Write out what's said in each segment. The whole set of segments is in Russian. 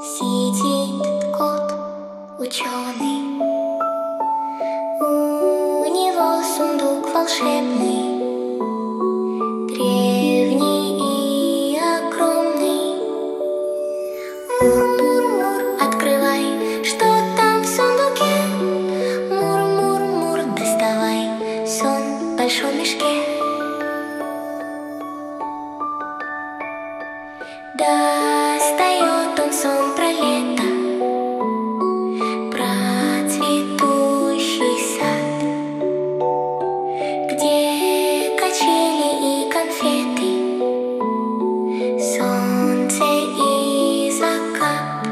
Сидит кот ученый, у него сундук волшебный, древний и огромный. Мур-мур-мур, открывай, что там в сундуке. Мур-мур-мур, доставай сон в большом мешке. Достает он сон про лето, про цветущий сад, где качели и конфеты, солнце и закат.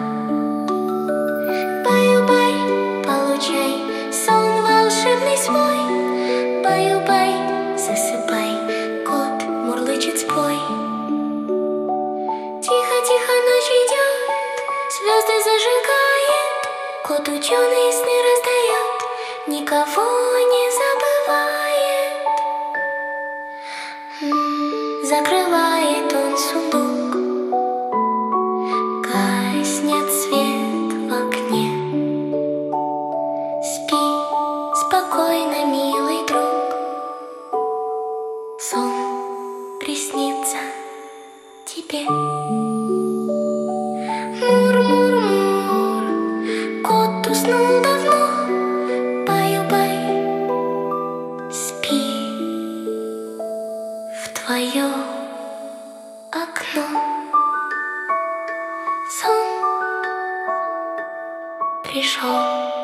Баю-бай, получай сон волшебный свой. Баю-бай, засыпай, кот мурлычет, спой. Тихо-тихо ночь идет, звезды зажигает, кот ученый сны раздает, никого не забывает. Закрывает он сундук, гаснет свет в окне. Спи спокойно, милый друг, сон приснится тебе. Мур-мур-мур, кот уснул давно. Баю-бай, спи в твое окно. Сон пришел.